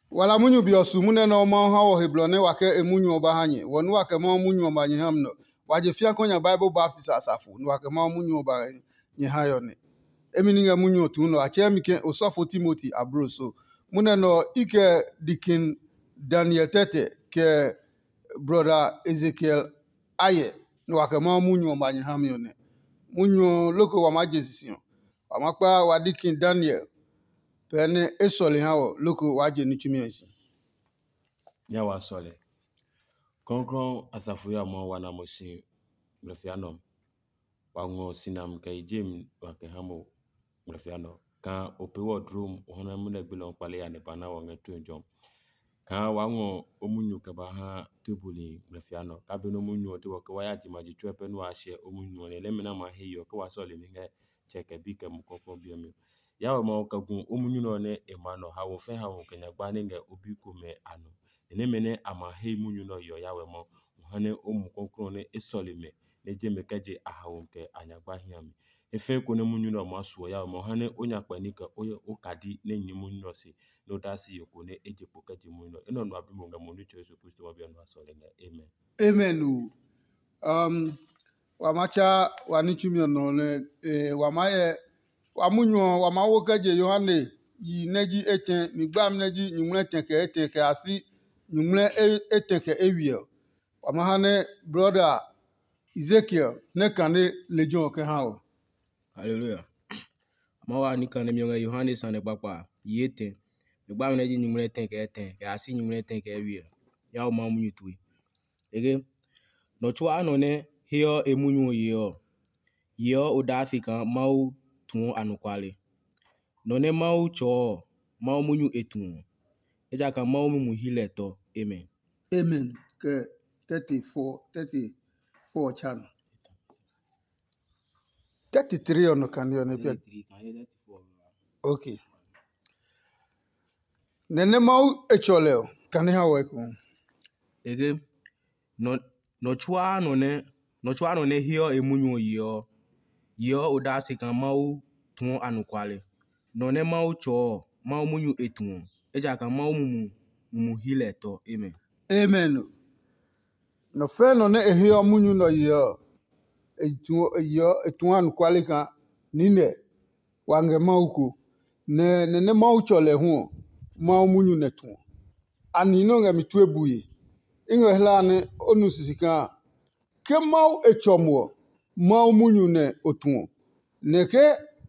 Wala munyu biosu mune no mo ha wo heblone wake emunyu oba hanye. Wonu wake mo munyu oba nye hamno. Waje fia konya Bible Baptist asafu. Nu wake mo munyu oba nye hayone. Emininga munyu otuno. Ache mike osofo Timothy abroso. Mune no ike dikin Daniel Tete ke brother Ezekiel Aye. Nu wake mo munyu oba nye hamyone. Munyu loko wa majesisyon. Wamakpa wadikin Daniel. Pene esole hawo loko waje ni chumyensi. Ya wa sole. Konkron asafu ya mo wana mosi mrefianom. Wango sinam ka ijem wake hamo mrefiano. Ka opewo drum ohona mune bilon pale ya nepana wange tuenjom. Ka wango omunyu kabaha tubuli mrefiano. Ka beno munyu oti wake wayaji majitwepe nu ashe omunyu wane. Lemina mahiyo kwa wasole minge cheke bike mkoko biyomyo. Yawe mawakagun omunyu ne emano hawo fe hawo kenya gbani nge obiku me ano. Mene ama hei munyu no yo yawe mo hane omu konkro ne esolime ne jeme keje ahawonke anyagba hiami efe ko ne munyu no maso yawe mo hane onya panika oyo okadi ne nyi munyu no si no dasi yoko ne ejepo keje munyu no eno no abimo nga monu Yesu Kristo wa bia no asole nga amen. Amen. Wamacha wanichumyo no ne wamaye wamunyo wamawokeje Yohane yi neji eten migbam neji nyumle eten ke asi nyumle eten ke ewiel. Wamahane brother Ezekiel ne kane legion ke hawo. Hallelujah. Mawa ni kane myonga Yohane sane papa yete. Migbam neji nyumle eten ke asi nyumle eten ke ewiel. Yawo mamunyu tuwe. Ege no chwa no ne hiyo emunyu yo. Yo oda Afrika mau tun anukwale. No ne mau cho mau munyu etun. Eja ka mau mu hileto. Amen. Amen. Ke 34 chan. 33 ono kanyo ne pia. Okay. Nene mau echoleo kane hawo eku. Ege no chwa no ne hiyo emunyu yo. Yo oda Afrika mau tun anukwale. No ne mau cho mau munyu etun. Eja ka mau mu hileto. Amen. Amen. No fe no ne ehio munyu no yo. Etun anukwale ka nine wange mauku. Ne mau chole huo. Mau munyu netun. Anino nge mitwe buye. Ingo helane onu sisika. Ke mau echomo. Mau munyu ne otun. Neke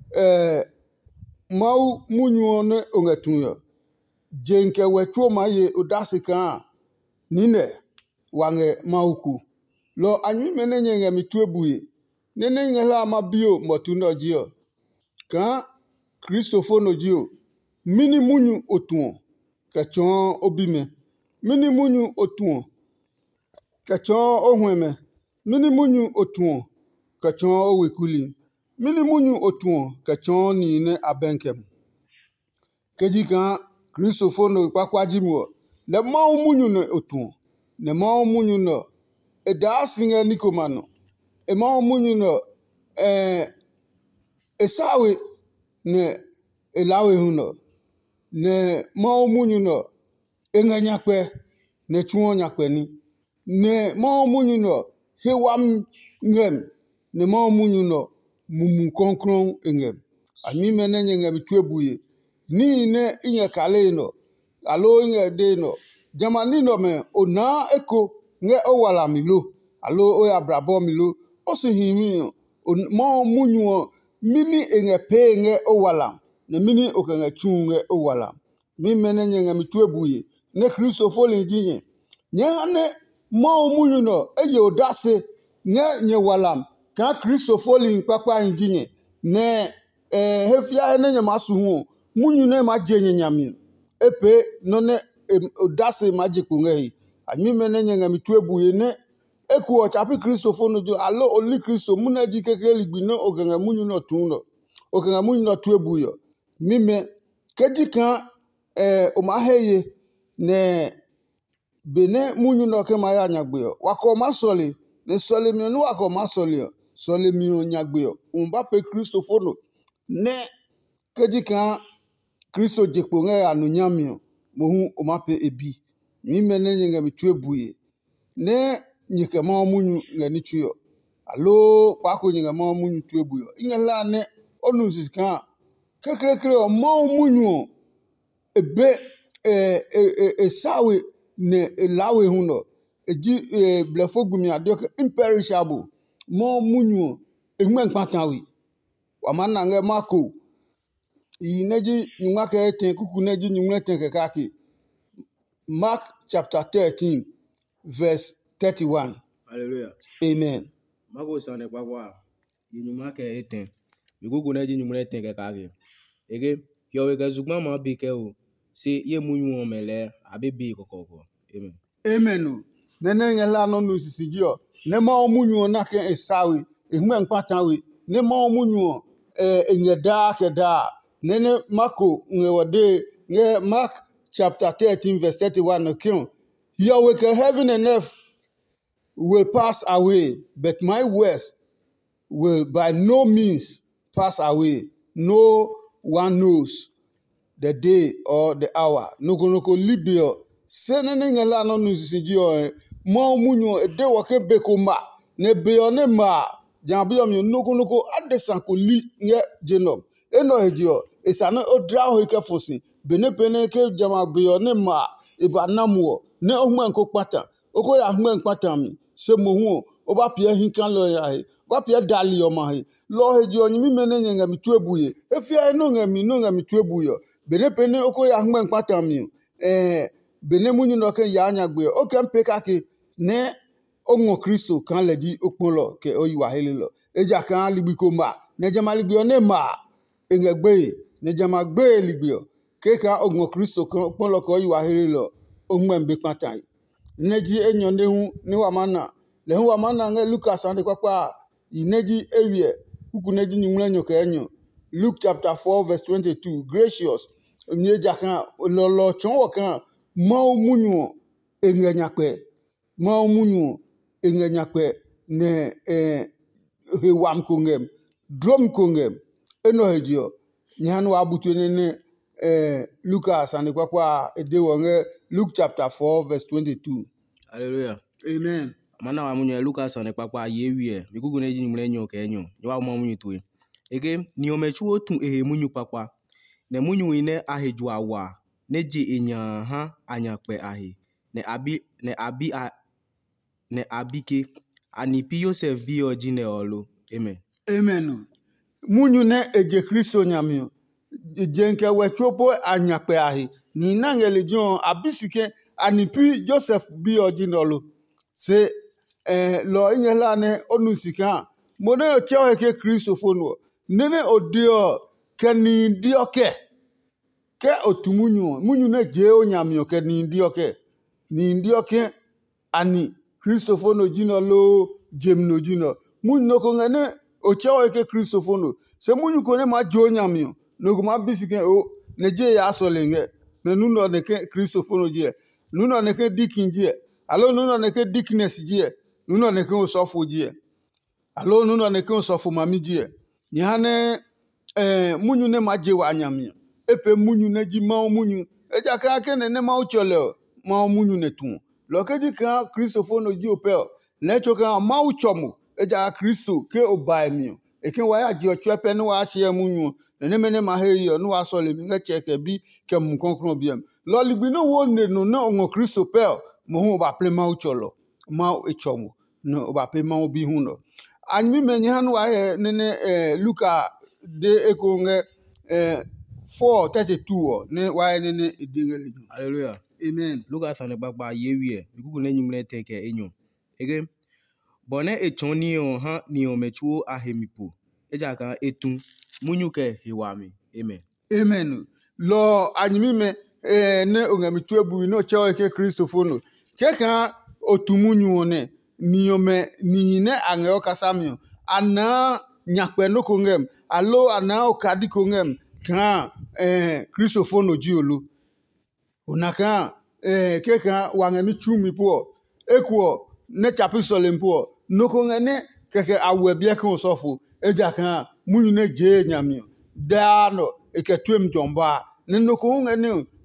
mau munyu ne ongetun yo. Jenke wechuo maye udasika nine wange mauku. Lo anyu menenye nge mitwe buye. Nene ngela mabio motundo jio. Ka Kristofono jio. Mini munyu otun. Kachon obime. Mini munyu otun. Kachon ohweme. Mini munyu otun. Kachon owekuli. Mini munyu otun. Kachon ni ne abenkem. Keji kan Kristofono kwa jimwo. Le mau munyu ne otun. Ne mau munyu no. E da singe nikomano. E mau munyu no. Esawe ne elawe huno. Ne mau munyu no. Enga nyakwe. Ne chuo nyakwe ni. Ne mau munyu no. Hewam ngem. Ne mau munyu no. Mumu konkron ngem. Ami menenye ngem tuebuye. Ni ne inye kale no. Alo inye de no. Jamani no me ona eko nge owala milo. Alo oya brabo milo. Osi himi no. Mau munyu mini inye pe nge owala. Ne mini okenye chunge owala. Mi menenye ngem tuebuye. Ne Kristofoli jinye. Nyane mau munyu no. Eye odase nye walam. Ka Kristofoli nkpakpa njinye. Ne hefia ene nye masu huo. Munyu ne majenye nyami. Epe no ne odase majikungehi. Ami menenye ngami tuebuye ne. Eku ochapi Kristofono jo. Alo oli Kristo. Muna jikekele ligbino okenge munyu no tuno. Okenge munyu no tuebuyo. Mime kejikan omaheye ne bene munyu no ke maya nyagbeyo. Wako masoli. Ne sole mionu wako masoli yo. Sole mionu nyagbeyo. Umbape Kristofono. Ne kejikan Kristo jekpo nge anunyamio. mohu omape ebi mime ne nyinga mitue buye ne nyike ma munyu ngani chuyo alo kwako nyinga ma munyu tue buyo ingela ne onu sisika kekrekre o ma munyu ebe sawe ne lawe huno eji blefo gumi adioke imperishable ma munyu egmen kpatawi wamana nge mako yi neji nyuma ke ten kuku neji nyuma ten ke kaki Mark chapter 13 verse 31. Hallelujah. Amen. Mako sane kwa yinyuma ke eten. Bigugu na yinyuma eten ke kage. Ege yo ke zugma ma be ke o. Se ye munyu omele abebe kokoko. Amen. Amen. Nene ngela no no sisijio. Ne ma munyu na ke esawi, ehme nkpatawi. Ne ma munyu enyeda ke da. Nene Mako ngewade nge Mark chapter 13 verse 31 okay. Yahweh ke heaven and earth will pass away, but my words will by no means pass away. No one knows the day or the hour. Noko libio. Senene ngela no nusijio. Ma munyo ede wake beko ma. Ne beyo ne ma. Jambio mi noko adesan ko li nye jenom. Eno hejio. Esane odraho ike fosi. Bene pene ke jama beyo ne ma. Eba namuo. Ne ohman ko pata. Oko ya ohman pata mi. Se mohuo. Oba pie hinkan lo ya he. Oba pie dali yo ma he. Lo hejio nyimi mene nyenga mitue buye. Efia eno nga mitue buyo. Bene pene oko ya ohman pata mi. Bene munyu no ke ya anya gbe. Oke mpeka ke ne ongo Kristo kan leji okpolo ke oyiwa helelo. Eja kan ligbiko ma. Ne jama ligbio ne ma. Engegbe. Ne jama gbe ligbio. Ke kan ongo Kristo kan okpolo ke oyiwa helelo. Ongme mbe patai. Neji enyo nehu ne wamana. Lehu wamana nge Lucas ande kwa ineji ewie. Kuku neji nyumle nyo ke enyo. Luke chapter 4 verse 22. Gracious. Nyeja kan lolo chonwo kan ma munyu enganyakwe. Ma munyu enganyakwe ne hewam kongem. Drum kongem. Eno hejio. Nyanu abutu nene Lucas ande kwa edewo nge Luke chapter 4 verse 22. Hallelujah. Amen. Mana wa munyo Lucas ane kwa yewie. Bigugu na yinyuma nyo ke enyo. Nwa ma munyu tuwe. Ege ni omechu otu munyu kwa. Ne munyu ine aheju awa. Neji inya ha anyakpe ahe. Ne abike anipi Yosef bi ojine olo. Amen. Amen. Munyu ne eje Kristo nyamio. Jenke wechopo anyakpe ahe. Ni nangele jon abisike anipi Joseph bi ojine olo. Se lo inyela ne onusika. Mone ochewe ke Kristo fono. Nene odio keni dioke. Ke otumunyu. Munyu ne jeo nyamio ke ni dioke. Ni dioke ani Kristofono jino lo jemno jino. Munyu no kongene ochewe ke Kristofono. Se munyu kone ma jo nyamio. No ma bisike o neje ya asolenge. Ne nuno neke Kristofono jie. Nuno neke dikin jie. Alo nuno neke dikness jie. Nuno neke osofu jie. Alo nuno neke osofu mami jie. Nyane munyu ne ma je wa nyamio. Epe munyu ne ji ma munyu. Eja ka ke ne ma uchole ma munyu ne tun. Lokeji ka Kristofono ji opel. Lecho ka ma uchomu. Eja Kristo ke obae mi. Eke wa ya ji ochwepe no wa hye munyu. Ne mene ma he yo no wa sole mi nge cheke bi ke mun konkron biem. Lo ligbi no wo ne no na ongo Kristo pel. Mo hu ba ple ma ucholo. Ma echomu. No ba ple ma obi hu no. Anyi menye hanu wa he nene Luka de eko nge 4:32 ne wa nene edingeli. Hallelujah. Amen. Lucas ane kwa yewie. Bigugu na yinyuma ke enyo. Ege bone echoni o ha ni omechuo ahemipo. Eja ka etun munyu ke hiwami. Amen. Amen. Lo anyimime ne ongamitu ebu no chewe ke Kristofono. Keka otumunyu ne niome ni ne ange okasamio. Ana nyakpe no kongem. Alo ana okadi kongem. Ka Kristofono jiolu. Unaka keka wangemi chumi po. Ekuo ne chapi solempo. Noko ngene keke awebie ke osofu. Eja ka munyu ne je nyamio. Dano eke tuem jomba. Ne noko ngene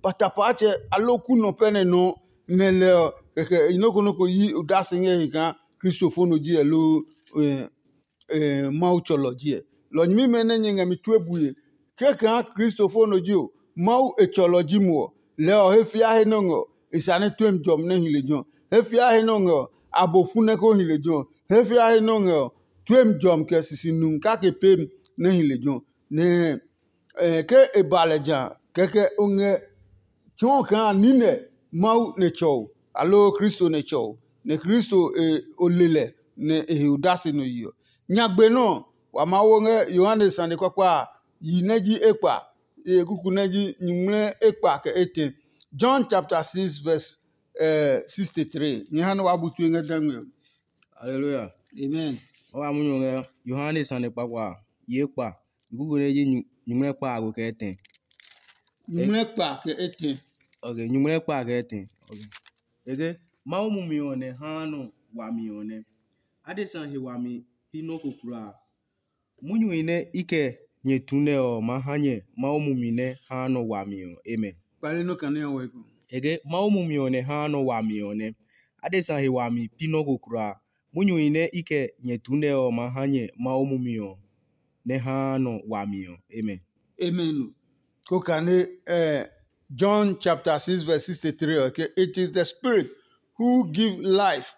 patapache aloku no pene no ne le ke inoko no ko yi udase nge kan Christopher ji elo mauchology lo nyimi mene nyenga mitwebuye ke kan Christopher ji o mau echology mo le o hefia he no isane twem jom ne hilejon hefia he no abofune ko hilejon hefia he no twem jom ke sisinum ka ke pem ne hilejon ne ke ebaleja ke unge chon kan nine mau ne chow alo Christo ne chow ne Christo olele ne udase no yo nyagbe no wa mawo nge Yohanes ande kwa yineji ekpa kukuneji nyumre ekpa ke ete John chapter 6 verse 63 nyahano wabutu nge danwe. Hallelujah. Amen. Owa munyo nge Yohanes ane kwa yekpa igugu neji nyumre pa ago ke eten. Nyumre ekpa ke ete. Okay, nyumre pa ke eten. Okay. Ege ma umumi one hano wa mi one. Adesan he wa mi pino kokura. Munyu ine ike nyetune o mahanye ma umumi ne hano wa mi o. Amen. Pale no kane weko. Ege ma umumi one hano wa mi one. Adesan he wa mi pino kokura. Munyu ine ike nyetune o mahanye ma umumi o ne hano wa mi o. Amen. Amen. Kokane John chapter 6 verse 63 okay it is the spirit who give life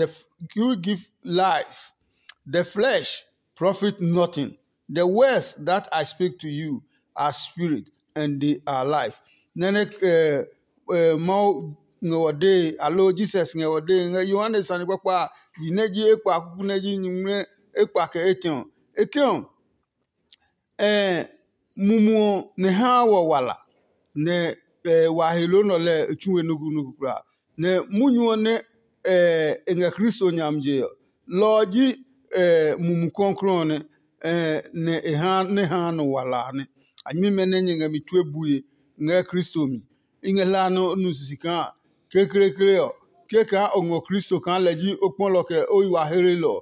the flesh profit nothing. The words that I speak to you are spirit and they are life. Nene mau ngode alo Jesus ngode nge Yohanes ani kwa yineji ekwa kukuneji nyumre ekwa ke etion mumu ne ha wala ne wahelo no le chuwe nugu kura ne munyu ne nge Kristo nyamje loji mumu konkron ne ha no wala ne anyi mene nge mitwebuye nge Kristo mi inge lano nusika kekrekre keka ongo Kristo kan leji oponloke oyiwa herelo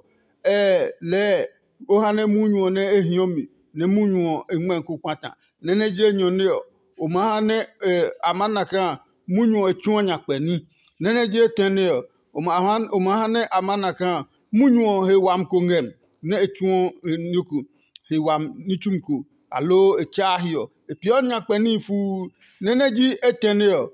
le ohane munyu ne ehiomi ne munyu enwenku kwata nene je nyone o mahane amanaka munyu echuonya kpeni nene je tene o mahane amanaka munyu hewam kongem ne echuo nyuku hewam nichumku alo echahio epionya kpeni fu nene ji etene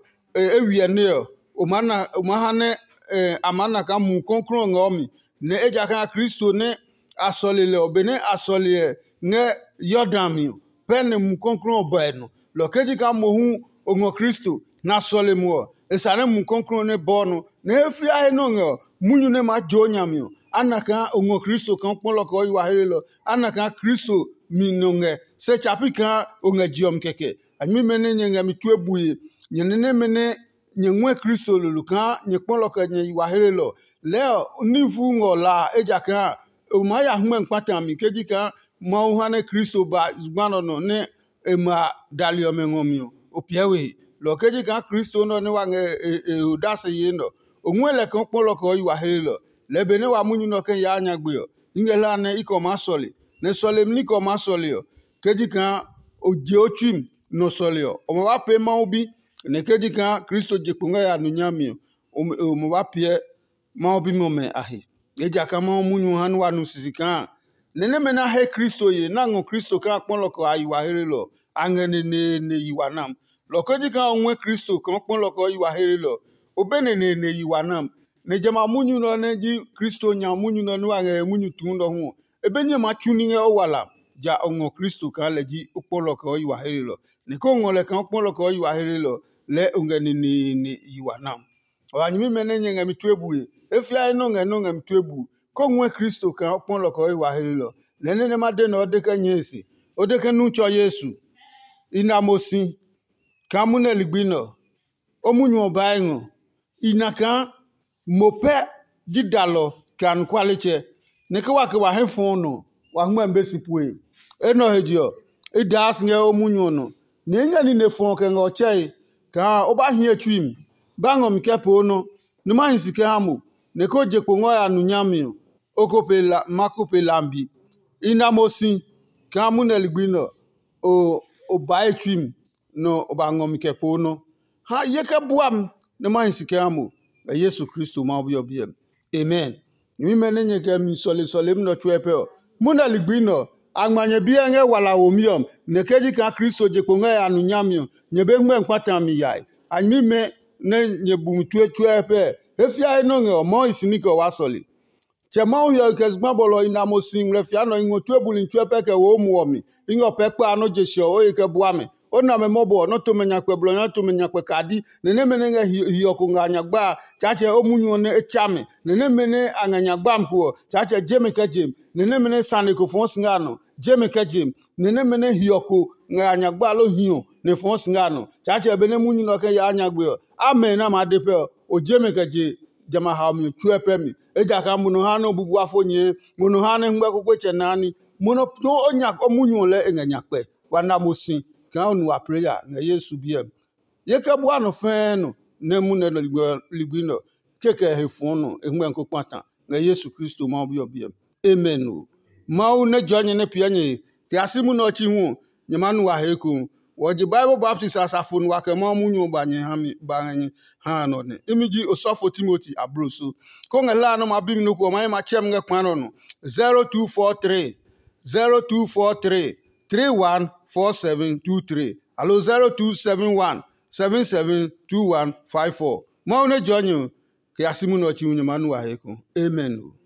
ewiene o mahane amanaka mu konkro ngomi ne ejaka Kristo ne asolile obene asolie nge yodami pene mu konkro beno lo keji ka mohu ongo Kristo na sole mo esane mu konkro ne bono ne efia he no ngo munyu ne ma jonyami anaka ongo Kristo kan polo ko yiwa helelo anaka Kristo minonge se chapika onga jiom keke anyi mene nyenga mitwebuye nyenene mene nyenwe Kristo luluka nyepolo ko nyi yiwa helelo leo nifu ngola ejaka umaya humen kwatami keji ka mauhane Kristo ba zgbano no ne ema dalio mengomio opiewe lo keji ka Kristo no ne wange udase yendo onwele kan polo ko yiwa helelo lebe ne wa munyu no ken ya anyagbe ingela ne iko masoli ne sole mni ko masoli keji ka oje ochim no solio o ma pe ma obi ne keji ka Kristo jepunga ya nunyami o mo wa pie ma obi mo me ahi eja ka ma munyu hanu wa nusisika nene mena he Kristo ye nango Kristo ka kponloko ayiwa herelo angene ne yiwa nam lokoji ka onwe Kristo ka kponloko ayiwa herelo obene ne yiwa nam ne jama munyu no ne ji Kristo nya munyu no no ange munyu tundo hu ebenye machuni nge owala ja ongo Kristo ka leji kponloko ayiwa herelo ne ko ngole ka kponloko ayiwa herelo le ongene ne yiwa nam onyimi mene nyenga mitwebuye efia no nge mitwebu ko nwe Kristo ka okponloko iwa helilo lenene made no odeka nyesi odeka nucho Yesu inamosi ka muneligbino omunyu obaingo inaka mope didalo kan kwaliche ne ka wa hefono wa hma mbesipue eno hejio idas nge omunyu no ne nya ni ne fon ke ngoche ka obahie twim bango mkepo no ne mahinsike hamu ne ko jekpo ngo ya nunyami okopela makopelambi inamosi ka muneligbino o baetwim no obangom kepo no ha yeke buam ne man sike amo Yesu Kristo ma obi obiem amen mi menenye ke mi sole mno twepe muna ligbino agmanye bia nge wala omiom ne keji ka Kristo je ko nge anu nyamio nyebe ngbe nkwata mi yai anyi me ne nyebum twepe efia no nge omo isiniko wasoli chema uhyo kezma bolo inamo singre fiano ingo twebuli twepe ke wo muomi ingo pekpa ano jesho o ke buame ona me mobo no to menya kwe blo no to menya kwe kadi ne menenge hiyoko nganyagba chache omunyo ne echame ne mene anganyagba mko chache jeme ke jem ne mene saniko fons ngano jeme ke jem ne mene hiyoko nganyagba lo hiyo ne fons ngano chache bene munyo no ke ya anyagbe amen na madepe o jeme ke je jama ha mi twepe mi eja ka muno ha no bubu afonye muno ha ne ngba kokwe chenani muno to onya omunyo le enganya pe wana mosin kan onu a prayer na Yesu biem yeke bua no fen no ne mu ne ligbino keke hefun no engbe nko patan na Yesu Kristo ma obi obiem amen o ma u ne jonye ne pianye ti asimu no chi hu nyemanu wa heku woji Bible Baptist asafo wa ke ma munyo banye ha mi banye ha no ne imiji osofo Timothy abroso ko ngela no ma bim no ko ma chem nge kwano no 0243 314723 alo 0271 772154 ma une jonyo ke asimu no chi nyemanu wa heku amen o